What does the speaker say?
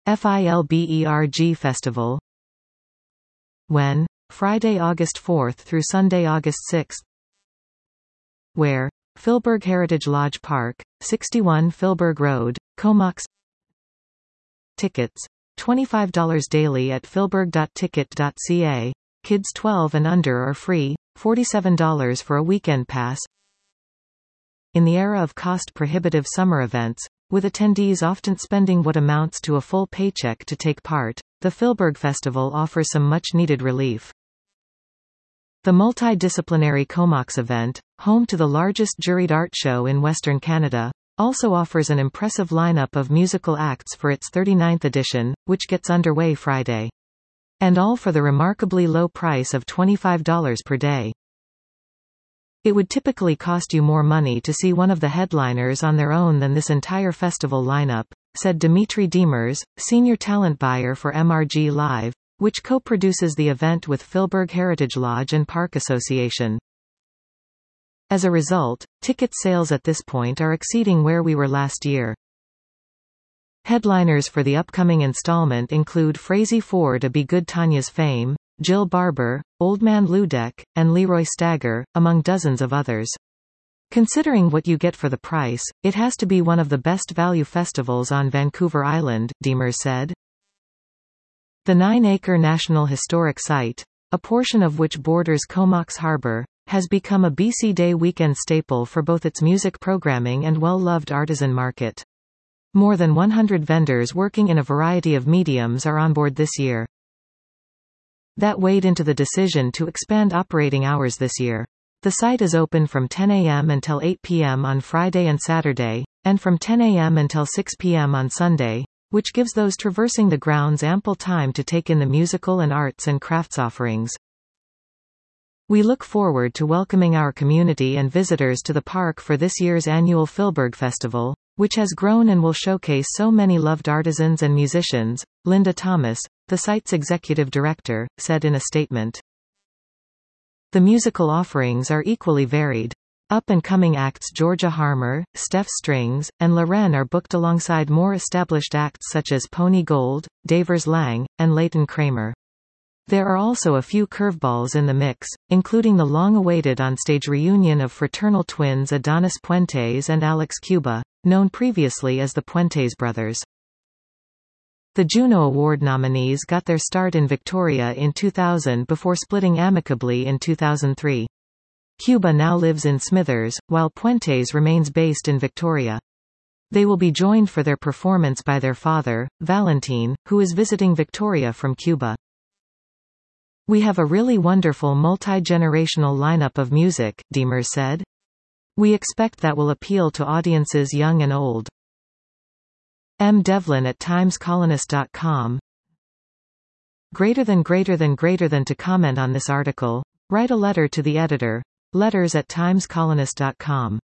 Filberg Festival. When? Friday, August 4th through Sunday, August 6th. Where? Filberg Heritage Lodge Park, 61 Filberg Road, Comox. Tickets. $25 daily at filberg.ticket.ca. Kids 12 and under are free, $47 for a weekend pass. In the era of cost-prohibitive summer events, with attendees often spending what amounts to a full paycheck to take part, the Filberg Festival offers some much-needed relief. The multidisciplinary Comox event, home to the largest juried art show in Western Canada, also offers an impressive lineup of musical acts for its 39th edition, which gets underway Friday. And all for the remarkably low price of $25 per day. It would typically cost you more money to see one of the headliners on their own than this entire festival lineup, said Dimitri Demers, senior talent buyer for MRG Live, which co-produces the event with Filberg Heritage Lodge and Park Association. As a result, ticket sales at this point are exceeding where we were last year. Headliners for the upcoming installment include Frazey Ford, A Be Good Tanya's Fame, Jill Barber, Old Man Ludek, and Leroy Stagger, among dozens of others. Considering what you get for the price, it has to be one of the best value festivals on Vancouver Island, Demers said. The 9-acre National Historic Site, a portion of which borders Comox Harbour, has become a BC Day weekend staple for both its music programming and well-loved artisan market. More than 100 vendors working in a variety of mediums are on board this year. That weighed into the decision to expand operating hours this year. The site is open from 10 a.m. until 8 p.m. on Friday and Saturday, and from 10 a.m. until 6 p.m. on Sunday, which gives those traversing the grounds ample time to take in the musical and arts and crafts offerings. We look forward to welcoming our community and visitors to the park for this year's annual Filberg Festival, which has grown and will showcase so many loved artisans and musicians, Linda Thomas, the site's executive director, said in a statement. The musical offerings are equally varied. Up-and-coming acts Georgia Harmer, Steph Strings, and Loren are booked alongside more established acts such as Pony Gold, Davers Lang, and Leighton Kramer. There are also a few curveballs in the mix, including the long-awaited onstage reunion of fraternal twins Adonis Puentes and Alex Cuba, known previously as the Puentes brothers. The Juno Award nominees got their start in Victoria in 2000 before splitting amicably in 2003. Cuba now lives in Smithers, while Puentes remains based in Victoria. They will be joined for their performance by their father, Valentin, who is visiting Victoria from Cuba. We have a really wonderful multi-generational lineup of music, Demers said. We expect that will appeal to audiences young and old. M. Devlin at timescolonist.com. Greater than to comment on this article, write a letter to the editor, letters@timescolonist.com.